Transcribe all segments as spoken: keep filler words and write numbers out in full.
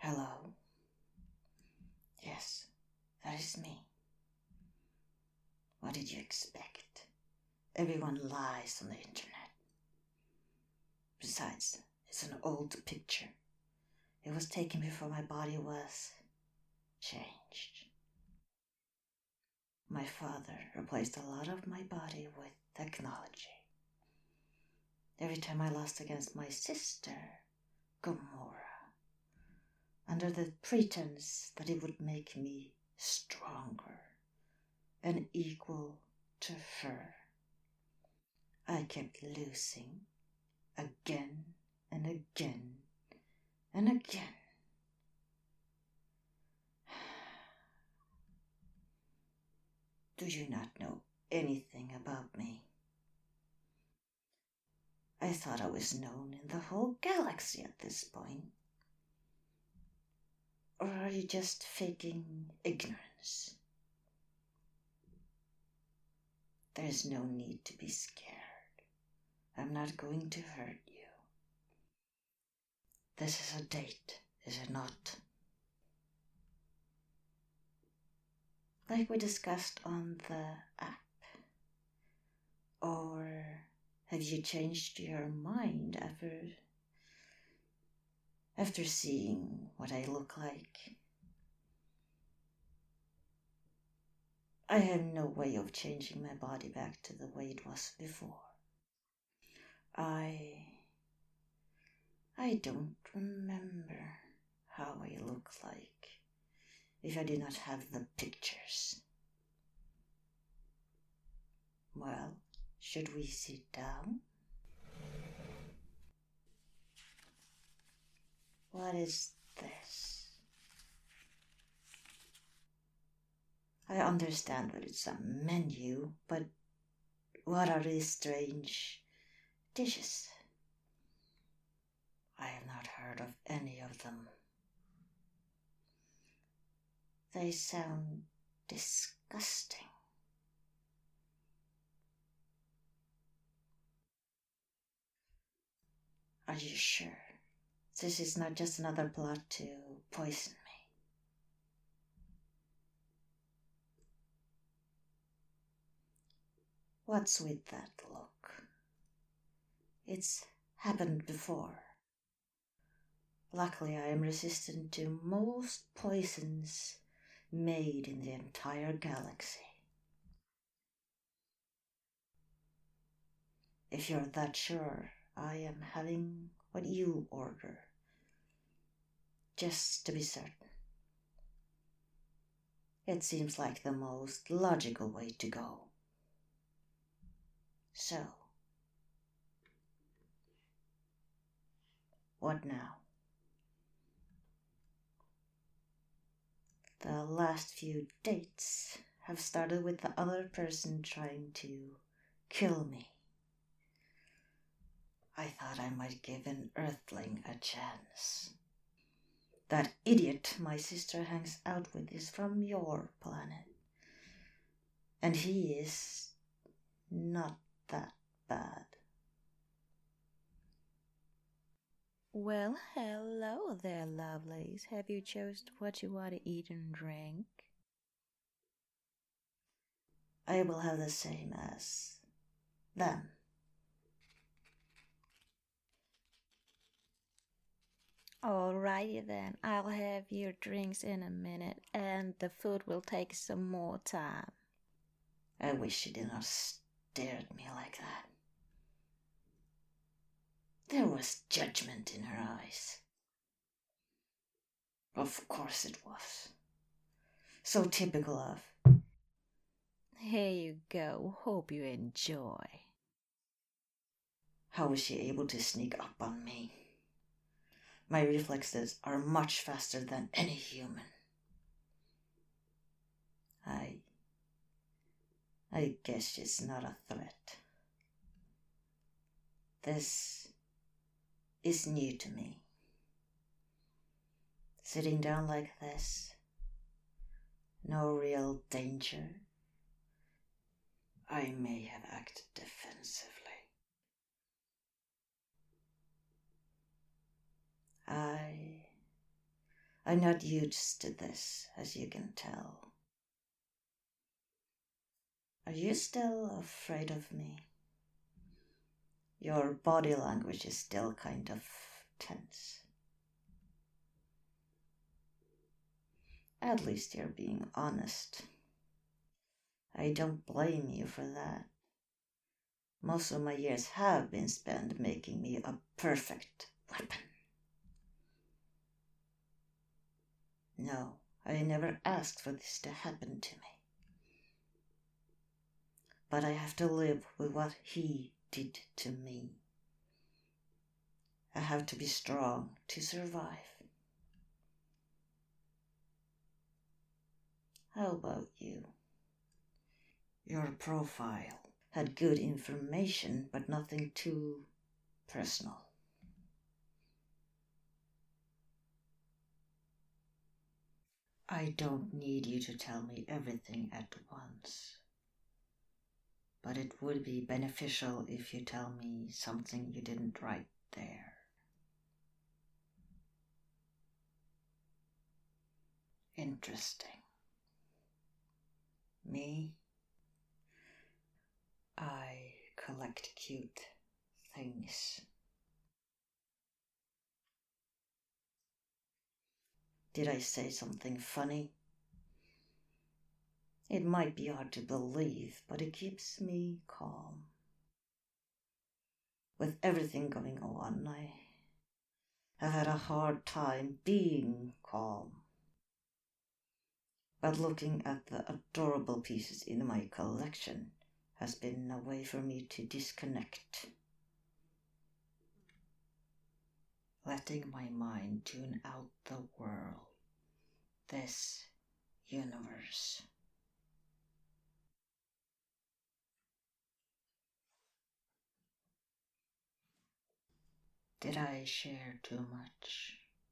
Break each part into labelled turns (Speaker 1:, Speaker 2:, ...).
Speaker 1: Hello? Yes, that is me. What did you expect? Everyone lies on the internet. Besides, it's an old picture. It was taken before my body was changed. My father replaced a lot of my body with technology. Every time I lost against my sister, Gamora, under the pretense that it would make me stronger and equal to her, I kept losing again and again and again. Do you not know anything about me? I thought I was known in the whole galaxy at this point. Or are you just faking ignorance? There's no need to be scared. I'm not going to hurt you. This is a date, is it not? Like we discussed on the app. Or have you changed your mind after after seeing what I look like? I have no way of changing my body back to the way it was before. I I don't remember how I look like if I did not have the pictures. Well, should we sit down? What is this? I understand that it's a menu, but what are these strange dishes? I have not heard of any of them. They sound disgusting. Are you sure this is not just another plot to poison me? What's with that look? It's happened before. Luckily, I am resistant to most poisons made in the entire galaxy. If you're that sure, I am having what you order, just to be certain. It seems like the most logical way to go. So, what now? The last few dates have started with the other person trying to kill me. I thought I might give an Earthling a chance. That idiot my sister hangs out with is from your planet. And he is not that bad.
Speaker 2: Well, hello there, lovelies. Have you chosen what you want to eat and drink?
Speaker 1: I will have the same as them.
Speaker 2: Alrighty then, I'll have your drinks in a minute, and the food will take some more time.
Speaker 1: I wish she did not stare at me like that. There was judgment in her eyes. Of course it was. So typical of.
Speaker 2: Here you go, hope you enjoy.
Speaker 1: How was she able to sneak up on me? My reflexes are much faster than any human. I... I guess she's not a threat. This is new to me. Sitting down like this, no real danger. I may have acted defensively. I I'm not used to this, as you can tell. Are you still afraid of me? Your body language is still kind of tense. At least you're being honest. I don't blame you for that. Most of my years have been spent making me a perfect weapon. No, I never asked for this to happen to me. But I have to live with what he did to me. I have to be strong to survive. How about you? Your profile had good information, but nothing too personal. I don't need you to tell me everything at once. But it would be beneficial if you tell me something you didn't write there. Interesting. Me? I collect cute things. Did I say something funny? It might be hard to believe, but it keeps me calm. With everything going on, I have had a hard time being calm. But looking at the adorable pieces in my collection has been a way for me to disconnect. Letting my mind tune out the world, this universe. Did I share too much?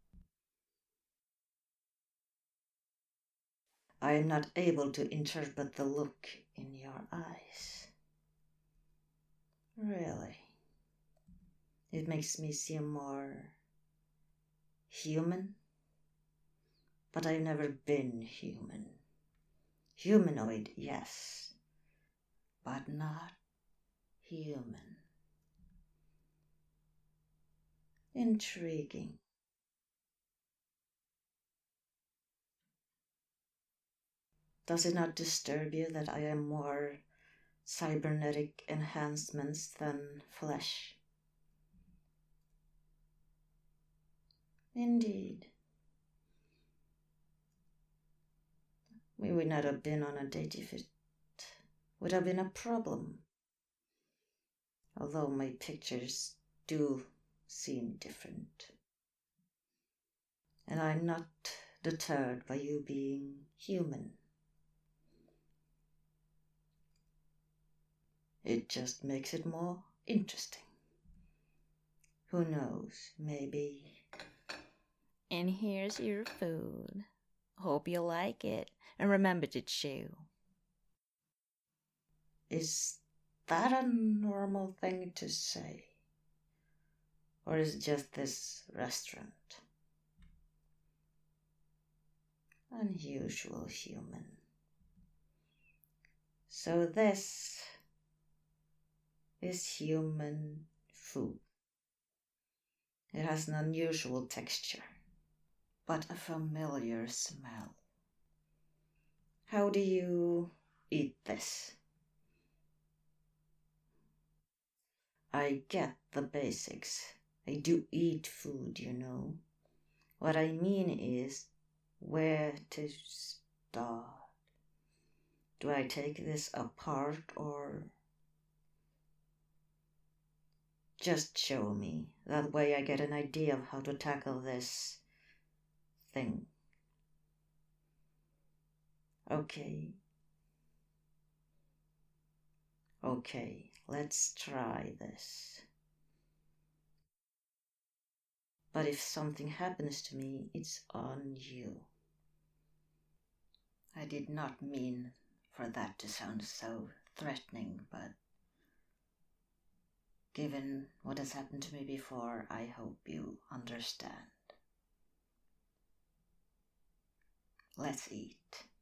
Speaker 1: I am not able to interpret the look in your eyes. Really? It makes me seem more human? But I've never been human. Humanoid, yes, but not human. Intriguing. Does it not disturb you that I am more cybernetic enhancements than flesh? Indeed. We would not have been on a date if it would have been a problem. Although my pictures do seem different. And I'm not deterred by you being human. It just makes it more interesting. Who knows, maybe.
Speaker 2: And here's your food. Hope you like it. And remember to chew.
Speaker 1: Is that a normal thing to say? Or is it just this restaurant? Unusual human. So this is human food. It has an unusual texture, but a familiar smell. How do you eat this? I get the basics. I do eat food, you know. What I mean is where to start. Do I take this apart or just show me? That way I get an idea of how to tackle this thing. Okay. Okay, let's try this. But if something happens to me, it's on you. I did not mean for that to sound so threatening, but given what has happened to me before, I hope you understand. Let's eat.